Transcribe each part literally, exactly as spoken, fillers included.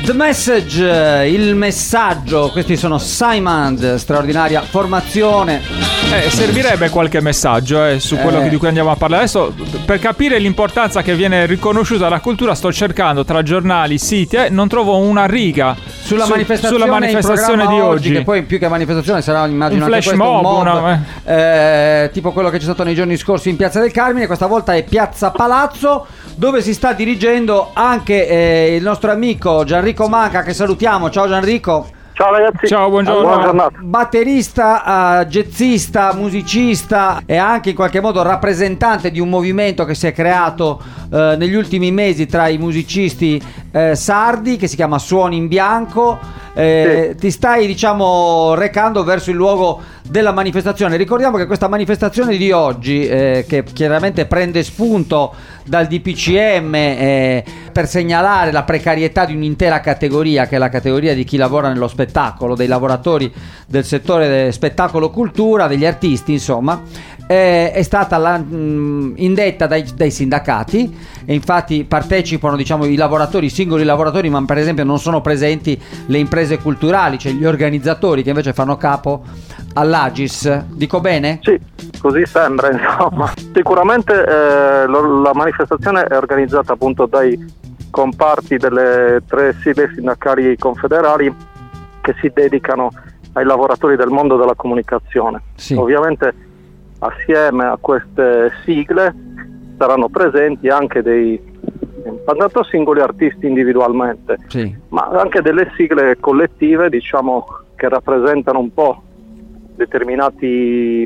The Message, il messaggio. Questi sono Simon, straordinaria formazione. Eh, servirebbe qualche messaggio eh, su quello Eh. di cui andiamo a parlare adesso. Per capire l'importanza che viene riconosciuta alla cultura, sto cercando tra giornali, siti, eh, non trovo una riga Sulla su- manifestazione, sulla manifestazione in di programma oggi. Che poi più che manifestazione sarà, immagino, Un anche flash questo, un mob, mob, una- eh, tipo quello che c'è stato nei giorni scorsi in Piazza del Carmine. Questa volta è Piazza Palazzo, dove si sta dirigendo anche eh, il nostro amico Gianrico Manca, che salutiamo. Ciao Gianrico. Ciao ragazzi. Ciao, buongiorno. Buona giornata. Batterista, uh, jazzista, musicista e anche in qualche modo rappresentante di un movimento che si è creato uh, negli ultimi mesi tra i musicisti uh, sardi, che si chiama Suoni in Bianco. Eh, Sì. Ti stai, diciamo, recando verso il luogo della manifestazione. Ricordiamo che questa manifestazione di oggi, eh, che chiaramente prende spunto dal D P C M eh, per segnalare la precarietà di un'intera categoria, che è la categoria di chi lavora nello spettacolo, dei lavoratori del settore del spettacolo cultura, degli artisti, insomma, eh, è stata la, mh, indetta dai, dai sindacati, e infatti partecipano, diciamo, i lavoratori, i singoli lavoratori, ma per esempio non sono presenti le imprese culturali, cioè gli organizzatori che invece fanno capo all'Agis. Dico bene? Sì, così sembra, insomma. Sicuramente eh, lo- la manifestazione è organizzata appunto dai comparti delle tre sigle sindacali confederali che si dedicano ai lavoratori del mondo della comunicazione. Sì. Ovviamente assieme a queste sigle saranno presenti anche dei tanto singoli artisti individualmente, Sì. ma anche delle sigle collettive, diciamo, che rappresentano un po' determinati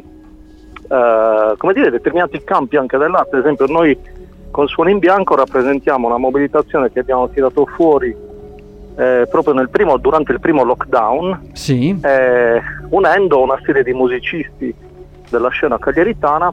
eh, come dire, determinati campi anche dell'arte. Ad esempio noi con Suoni in Bianco rappresentiamo una mobilitazione che abbiamo tirato fuori eh, proprio nel primo, durante il primo lockdown, Sì. eh, unendo una serie di musicisti della scena cagliaritana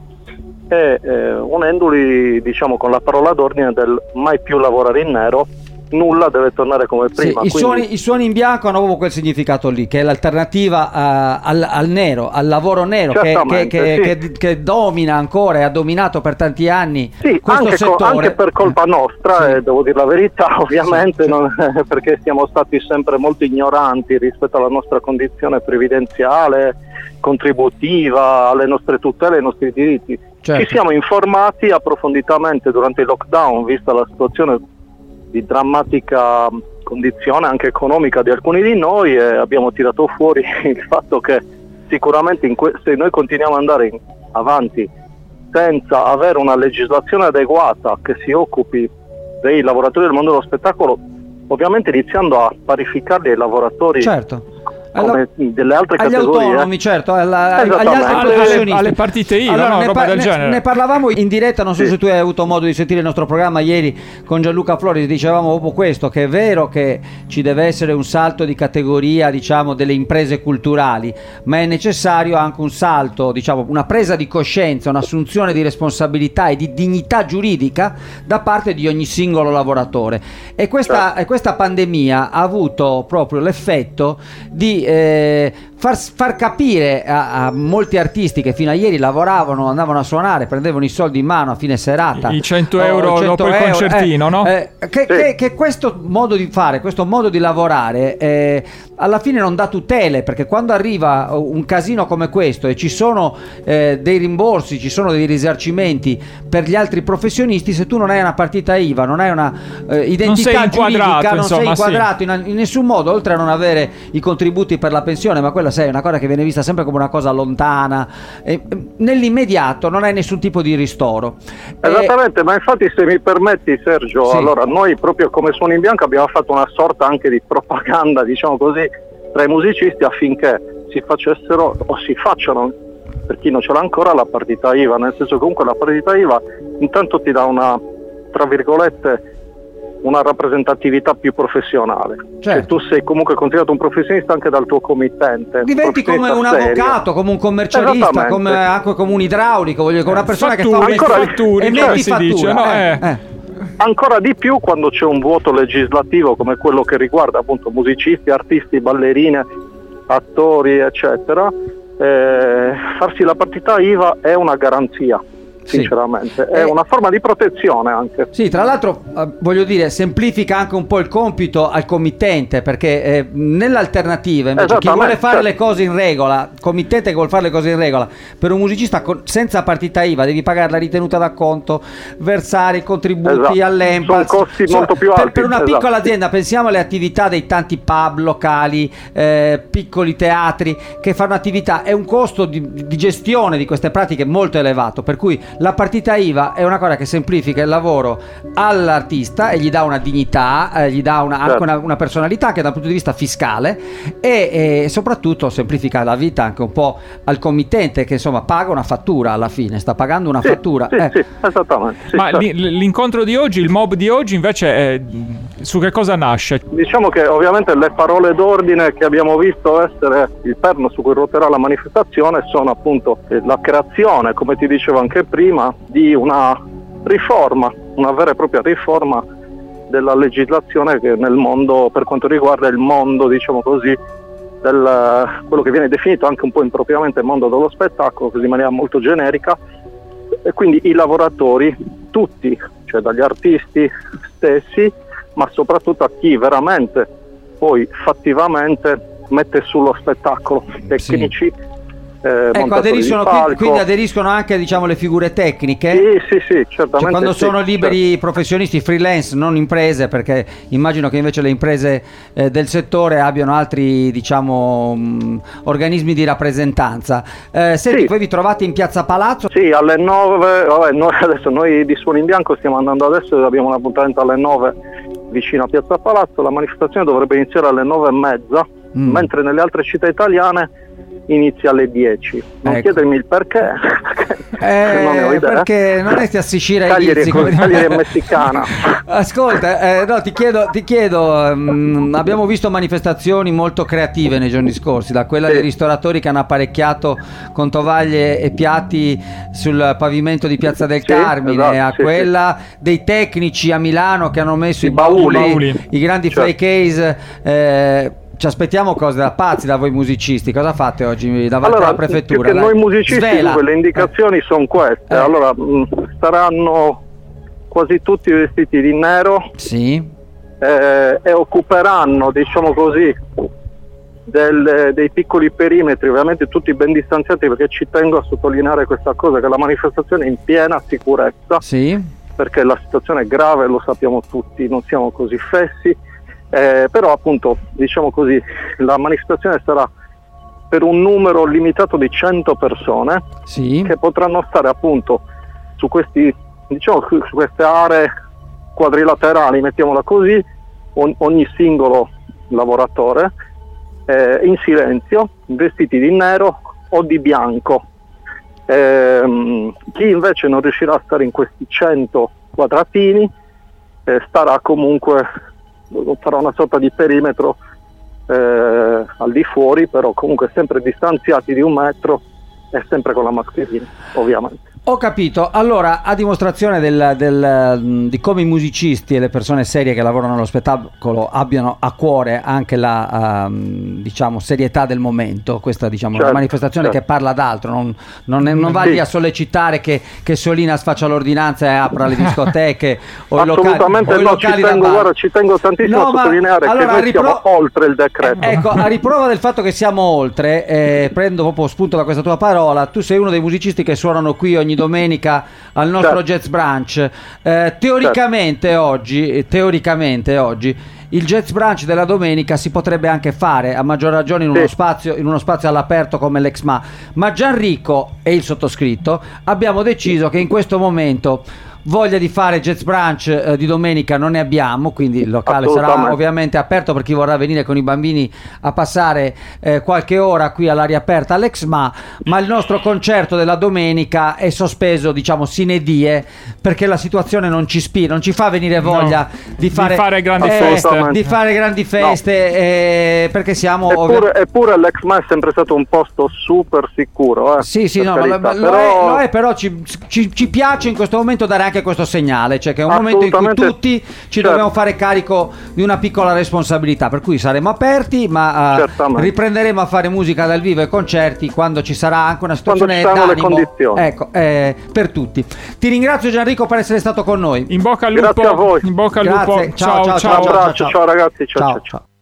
e eh, unendoli, diciamo, con la parola d'ordine del mai più lavorare in nero, nulla deve tornare come Sì, prima. i, Quindi- suoni, i suoni in bianco hanno proprio quel significato lì, che è l'alternativa eh, al, al nero, al lavoro nero, che, che, Certamente, che, sì. che, che domina ancora e ha dominato per tanti anni Sì, questo anche, co- settore. anche per colpa nostra, Sì. eh, devo dire la verità, ovviamente, Sì, sì. non- perché siamo stati sempre molto ignoranti rispetto alla nostra condizione previdenziale, contributiva, alle nostre tutele, ai nostri diritti. Certo. Ci siamo informati approfonditamente durante il lockdown, vista la situazione di drammatica condizione anche economica di alcuni di noi, e abbiamo tirato fuori il fatto che sicuramente in que- se noi continuiamo ad andare in- avanti senza avere una legislazione adeguata che si occupi dei lavoratori del mondo dello spettacolo, ovviamente iniziando a parificarli ai lavoratori Certo. come Alla- delle altre agli categorie. autonomi, certo, alla- agli Esattamente. altri alle, professionisti. alle partite I V A, Allora, no? ne, roba par- del ne- genere. ne parlavamo in diretta, non so Sì. se tu hai avuto modo di sentire il nostro programma ieri con Gianluca Flores, dicevamo proprio questo, che è vero che ci deve essere un salto di categoria, diciamo, delle imprese culturali, ma è necessario anche un salto, diciamo, una presa di coscienza, un'assunzione di responsabilità e di dignità giuridica da parte di ogni singolo lavoratore. E questa, e questa pandemia ha avuto proprio l'effetto di eh, far, far capire a, a molti artisti che fino a ieri lavoravano, andavano a suonare, prendevano i soldi in mano a fine serata, I cento o euro cento dopo il euro, concertino, eh, no? eh, che, Sì. che, che questo modo di fare, questo modo di lavorare eh, alla fine non dà tutele, perché quando arriva un casino come questo e ci sono eh, dei rimborsi, ci sono dei risarcimenti per gli altri professionisti, se tu non hai una partita I V A, non hai una eh, identità sei inquadrato, giuridica, non sei insomma, sì. inquadrato in, in nessun modo, oltre a non avere i contributi per la pensione, ma quella sai, è una cosa che viene vista sempre come una cosa lontana, e, e, nell'immediato non hai nessun tipo di ristoro. Esattamente, ma infatti se mi permetti Sergio, Sì. allora noi proprio come Suoni in Bianco abbiamo fatto una sorta anche di propaganda, diciamo così, tra i musicisti affinché si facessero o si facciano, per chi non ce l'ha ancora, la partita I V A, nel senso che comunque la partita I V A intanto ti dà una, tra virgolette, una rappresentatività più professionale. Certo. Cioè, tu sei comunque considerato un professionista anche dal tuo committente. Diventi come un professionista serio. avvocato, come un commercialista, Esattamente. come, anche come un idraulico, voglio dire, come una persona Fatturi, che fa un ancora- fatturi, e come metti si dice, fattura, no? eh, Eh. eh. Ancora di più quando c'è un vuoto legislativo come quello che riguarda appunto musicisti, artisti, ballerine, attori, eccetera. Eh, farsi la partita I V A è una garanzia. sinceramente. Sì. È eh, una forma di protezione anche. Sì, tra l'altro eh, voglio dire, semplifica anche un po' il compito al committente, perché eh, nell'alternativa invece chi vuole fare le cose in regola, committente che vuole fare le cose in regola, per un musicista con, senza partita I V A devi pagare la ritenuta d'acconto, versare i contributi esatto. all'Enpal. Sono costi so, molto più per, alti. per una esatto. piccola azienda, pensiamo alle attività dei tanti pub locali, eh, piccoli teatri che fanno attività, è un costo di, di gestione di queste pratiche molto elevato, per cui la partita I V A è una cosa che semplifica il lavoro all'artista e gli dà una dignità, eh, gli dà una, certo. anche una, una personalità che dal punto di vista fiscale e, e soprattutto semplifica la vita anche un po' al committente che insomma paga una fattura alla fine, sta pagando una sì, fattura. Sì, eh. sì, esattamente. Sì, Ma certo. l'incontro di oggi, il mob di oggi invece è, su che cosa nasce? Diciamo che ovviamente le parole d'ordine che abbiamo visto essere il perno su cui ruoterà la manifestazione sono appunto la creazione, come ti dicevo anche prima, di una riforma, una vera e propria riforma della legislazione che nel mondo, per quanto riguarda il mondo, diciamo così, del, quello che viene definito anche un po' impropriamente il mondo dello spettacolo, così in maniera molto generica, e quindi i lavoratori, tutti, cioè dagli artisti stessi, ma soprattutto a chi veramente poi fattivamente mette sullo spettacolo, tecnici, sì. Eh, ecco, aderiscono, quindi, quindi aderiscono anche diciamo le figure tecniche? Sì, sì, sì, certamente. Cioè, quando sì, sono liberi certo. professionisti, freelance, non imprese, perché immagino che invece le imprese eh, del settore abbiano altri diciamo mh, organismi di rappresentanza. Eh, senti, sì. Voi vi trovate in Piazza Palazzo? Sì, alle nove, vabbè, noi adesso noi di Suoni in Bianco stiamo andando adesso, abbiamo un appuntamento alle nove vicino a Piazza Palazzo, la manifestazione dovrebbe iniziare alle nove e mezza, mm. mentre nelle altre città italiane inizia alle dieci. Non ecco. chiedermi il perché, eh, non ne ho idea. Perché non resti a Sicilia Cagliari, Cagliari è messicana. Ascolta, eh, no, ti chiedo, ti chiedo um, abbiamo visto manifestazioni molto creative nei giorni scorsi, da quella sì. dei ristoratori che hanno apparecchiato con tovaglie e piatti sul pavimento di Piazza del sì, Carmine, esatto, a sì, quella sì. dei tecnici a Milano che hanno messo i, i bauli, bauli, i grandi certo. fly case. Eh, Ci aspettiamo cose da pazzi da voi musicisti. Cosa fate oggi davanti allora, alla prefettura? Perché noi musicisti le indicazioni eh. sono queste. Eh. Allora mh, saranno quasi tutti vestiti di nero sì. eh, e occuperanno, diciamo così, del, dei piccoli perimetri, ovviamente tutti ben distanziati, perché ci tengo a sottolineare questa cosa, che la manifestazione è in piena sicurezza, sì. perché la situazione è grave, lo sappiamo tutti, non siamo così fessi. Eh, però appunto diciamo così la manifestazione sarà per un numero limitato di cento persone sì. che potranno stare appunto su questi diciamo su queste aree quadrilaterali, mettiamola così, on, ogni singolo lavoratore eh, in silenzio, vestiti di nero o di bianco. Eh, chi invece non riuscirà a stare in questi cento quadratini eh, starà comunque, farà una sorta di perimetro eh, al di fuori, però comunque sempre distanziati di un metro e sempre con la mascherina, ovviamente. Ho capito. Allora, a dimostrazione del, del, di come i musicisti e le persone serie che lavorano allo spettacolo abbiano a cuore anche la um, diciamo serietà del momento, questa diciamo certo, una manifestazione certo. che parla d'altro, non, non, è, non va sì. lì a sollecitare che, che Solinas faccia l'ordinanza e apra le discoteche o i locali, assolutamente o i no, locali ci tengo, guarda, ci tengo tantissimo no, a sottolineare ma, allora, che noi ripro- siamo oltre il decreto. Eh, ecco, a riprova del fatto che siamo oltre, eh, prendo proprio spunto da questa tua parola, tu sei uno dei musicisti che suonano qui ogni domenica al nostro certo. Jazz Brunch. Eh, teoricamente certo. oggi, teoricamente oggi il Jazz Brunch della domenica si potrebbe anche fare, a maggior ragione in uno sì. spazio in uno spazio all'aperto come l'E X M A, ma Gianrico e il sottoscritto abbiamo deciso che in questo momento voglia di fare Jazz Brunch eh, di domenica non ne abbiamo, quindi il locale sarà ovviamente aperto per chi vorrà venire con i bambini a passare eh, qualche ora qui all'aria aperta all'E X M A, ma il nostro concerto della domenica è sospeso diciamo sine die, perché la situazione non ci spira, non ci fa venire voglia no, di, fare, di fare grandi eh, feste di fare grandi feste no. eh, perché siamo eppure, ovvi- eppure l'E X M A è sempre stato un posto super sicuro eh, sì sì no, ma lo, però... lo, è, lo è, però ci, ci, ci piace in questo momento dare anche anche questo segnale, cioè che è un momento in cui tutti ci certo. dobbiamo fare carico di una piccola responsabilità, per cui saremo aperti, ma uh, riprenderemo a fare musica dal vivo e concerti quando ci sarà anche una situazione d'animo, ecco, eh, per tutti. Ti ringrazio Gianrico per essere stato con noi. In bocca al lupo. Grazie a voi. In bocca al Grazie. lupo. Ciao, ciao, ciao, ciao, ciao, ciao, ciao ragazzi, ciao, ciao, ciao.